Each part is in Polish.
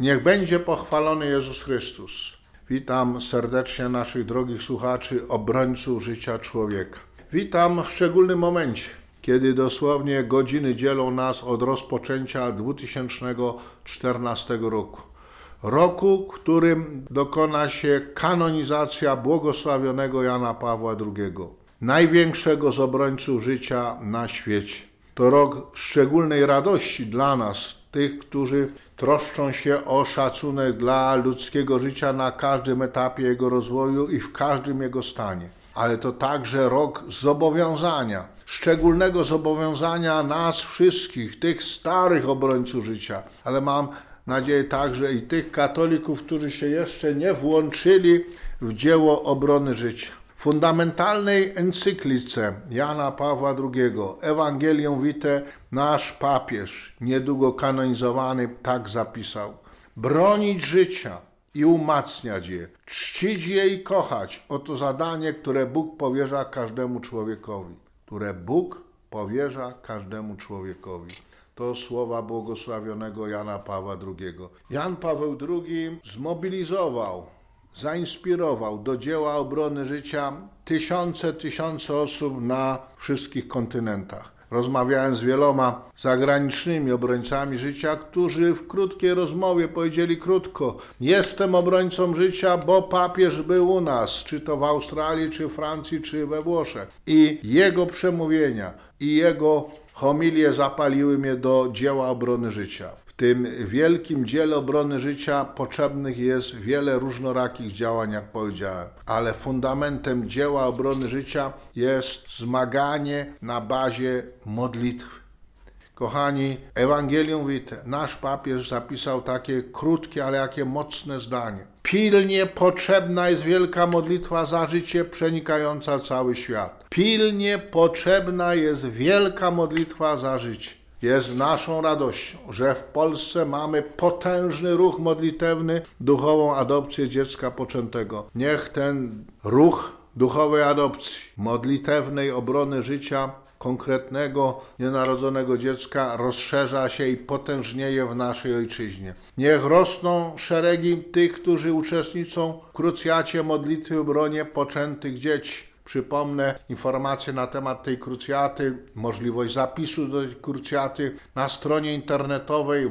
Niech będzie pochwalony Jezus Chrystus. Witam serdecznie naszych drogich słuchaczy, obrońców życia człowieka. Witam w szczególnym momencie, kiedy dosłownie godziny dzielą nas od rozpoczęcia 2014 roku. Roku, w którym dokona się kanonizacja błogosławionego Jana Pawła II, największego z obrońców życia na świecie. To rok szczególnej radości dla nas, tych, którzy troszczą się o szacunek dla ludzkiego życia na każdym etapie jego rozwoju i w każdym jego stanie. Ale to także rok zobowiązania, szczególnego zobowiązania nas wszystkich, tych starych obrońców życia, ale mam nadzieję także i tych katolików, którzy się jeszcze nie włączyli w dzieło obrony życia. W fundamentalnej encyklice Jana Pawła II, Evangelium Vitae, nasz papież, niedługo kanonizowany, tak zapisał: bronić życia i umacniać je, czcić je i kochać. Oto zadanie, które Bóg powierza każdemu człowiekowi. To słowa błogosławionego Jana Pawła II. Jan Paweł II zmobilizował, zainspirował do dzieła obrony życia tysiące osób na wszystkich kontynentach. Rozmawiałem z wieloma zagranicznymi obrońcami życia, którzy w krótkiej rozmowie powiedzieli krótko: jestem obrońcą życia, bo papież był u nas, czy to w Australii, czy w Francji, czy we Włoszech. I jego przemówienia, i jego homilie zapaliły mnie do dzieła obrony życia. W tym wielkim dziele obrony życia potrzebnych jest wiele różnorakich działań, jak powiedziałem, ale fundamentem dzieła obrony życia jest zmaganie na bazie modlitwy. Kochani, Evangelium Vitae, nasz papież zapisał takie krótkie, ale jakie mocne zdanie. Pilnie potrzebna jest wielka modlitwa za życie przenikająca cały świat. Pilnie potrzebna jest wielka modlitwa za życie. Jest naszą radością, że w Polsce mamy potężny ruch modlitewny, duchową adopcję dziecka poczętego. Niech ten ruch duchowej adopcji, modlitewnej obrony życia konkretnego, nienarodzonego dziecka rozszerza się i potężnieje w naszej ojczyźnie. Niech rosną szeregi tych, którzy uczestniczą w krucjacie modlitwy w obronie poczętych dzieci. Przypomnę informacje na temat tej krucjaty, możliwość zapisu do tej krucjaty na stronie internetowej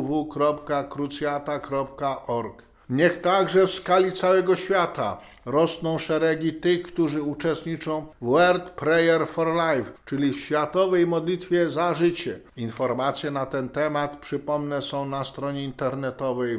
www.krucjata.org. Niech także w skali całego świata rosną szeregi tych, którzy uczestniczą w World Prayer for Life, czyli w światowej modlitwie za życie. Informacje na ten temat, przypomnę, są na stronie internetowej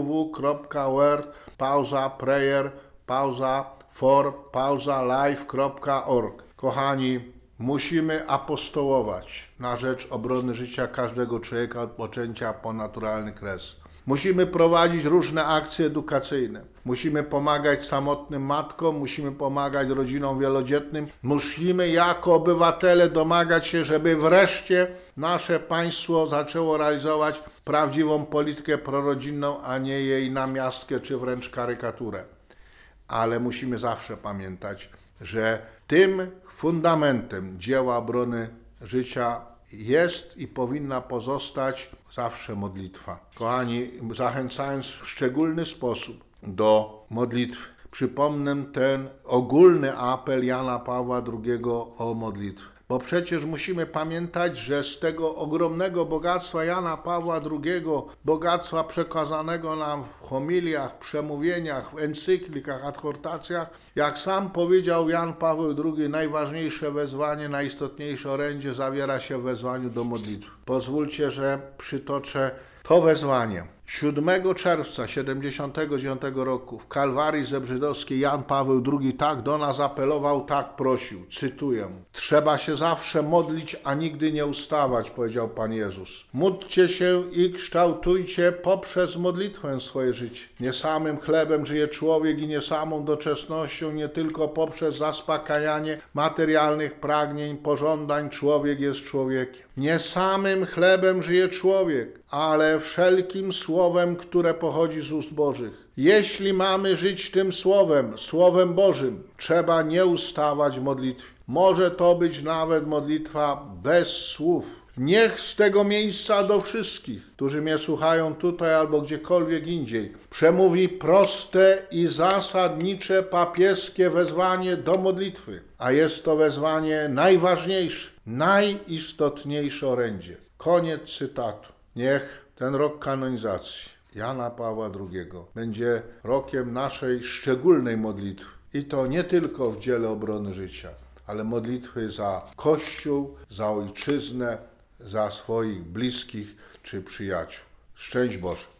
www.world.prayer.life.org. Kochani, musimy apostołować na rzecz obrony życia każdego człowieka od poczęcia po naturalny kres. Musimy prowadzić różne akcje edukacyjne. Musimy pomagać samotnym matkom, musimy pomagać rodzinom wielodzietnym. Musimy jako obywatele domagać się, żeby wreszcie nasze państwo zaczęło realizować prawdziwą politykę prorodzinną, a nie jej namiastkę czy wręcz karykaturę. Ale musimy zawsze pamiętać, że tym fundamentem dzieła obrony życia jest i powinna pozostać zawsze modlitwa. Kochani, zachęcając w szczególny sposób do modlitwy, przypomnę ten ogólny apel Jana Pawła II o modlitwę. Bo przecież musimy pamiętać, że z tego ogromnego bogactwa Jana Pawła II, bogactwa przekazanego nam w homiliach, przemówieniach, w encyklikach, adhortacjach, jak sam powiedział Jan Paweł II, najważniejsze wezwanie, najistotniejsze orędzie zawiera się w wezwaniu do modlitwy. Pozwólcie, że przytoczę to wezwanie. 7 czerwca 1979 roku w Kalwarii Zebrzydowskiej Jan Paweł II tak do nas apelował, tak prosił, cytuję: trzeba się zawsze modlić, a nigdy nie ustawać, powiedział Pan Jezus. Módlcie się i kształtujcie poprzez modlitwę swoje życie. Nie samym chlebem żyje człowiek i nie samą doczesnością, nie tylko poprzez zaspokajanie materialnych pragnień, pożądań człowiek jest człowiekiem. Nie samym chlebem żyje człowiek, ale wszelkim słowem, które pochodzi z ust Bożych. Jeśli mamy żyć tym słowem, Słowem Bożym, trzeba nie ustawać w modlitwie. Może to być nawet modlitwa bez słów. Niech z tego miejsca do wszystkich, którzy mnie słuchają tutaj albo gdziekolwiek indziej, przemówi proste i zasadnicze papieskie wezwanie do modlitwy, a jest to wezwanie najważniejsze, najistotniejsze orędzie. Koniec cytatu. Niech ten rok kanonizacji Jana Pawła II będzie rokiem naszej szczególnej modlitwy. I to nie tylko w dziele obrony życia, ale modlitwy za Kościół, za ojczyznę, za swoich bliskich czy przyjaciół. Szczęść Boże.